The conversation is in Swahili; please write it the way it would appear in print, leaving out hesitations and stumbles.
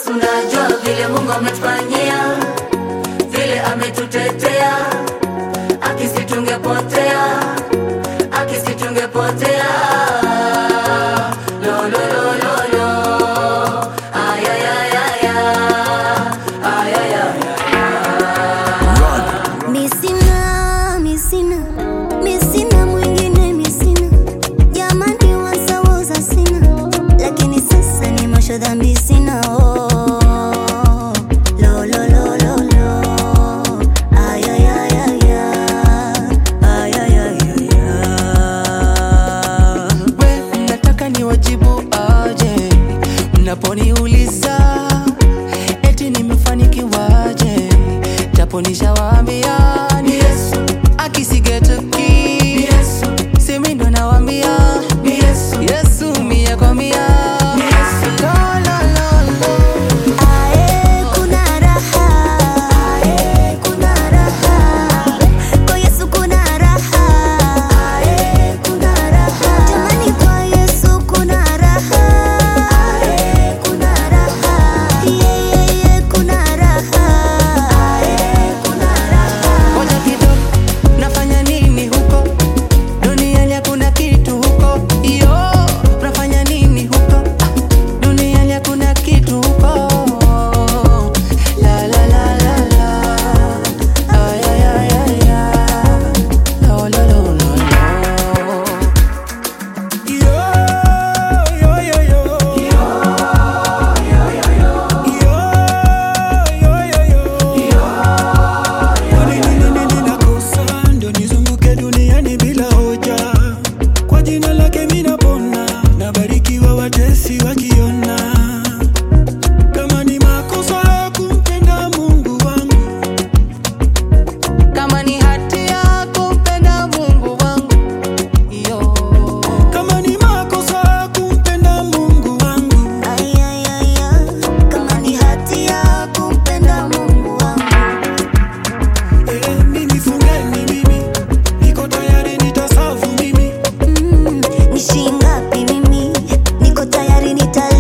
Unajua vile Mungu ametufanyia, vile ametutetea, akisitungepotea, akisitungepotea. Lo lo lo lo lo, ay ay ay ay ay ay ay. Misina mwingine misina, jamani wasawoza sina, lakini sasa ni mosho dhambi sina. Lo lo lo lo lo, ay ay ay ay ay ay ay ay. We nataka niwajibu aje mnaponiuliza eti nimefanikiwaje, japo nishawaambia ni Yesu. Akisigeta ki Yesu, simi ndo nawaambia ni Yesu. Yesu mia kwa mia ni Yesu. Lo lo lo lo, Ae kuna raha, ae kuna raha, kwa Yesu kuna raha, ae kuna raha, jamani kwa Yesu kuna raha, ae kuna raha, yeye kuna raha, ae kuna raha. ngoja kidogo, nafanya nini huko? Duniani hakuna kitu huko. Yo, nafanya nini huko? Duniani hakuna kitu huko. La la la la la, ay ay ay ay ay, lo lo lo lo lo. Yo yo yo yo, yo yo yo yo, yo yo yo yo. Kwani nini nakosa ndo nizunguke duniani bila hoja? Kwa jina lake mimi napona, nabarikiwa watesi wakiona. Kama ni makosa kumpenda Mungu wangu, Kama ni hatia kumpenda Mungu wangu, yo. kama ni makosa kumpenda Mungu wangu, Ay ay ay ay, kama ni hatia kumpenda Mungu wangu. mimi fungeni mimi, niko tayari nitasafu mimi. Ni shingapi mimi, niko tayari nita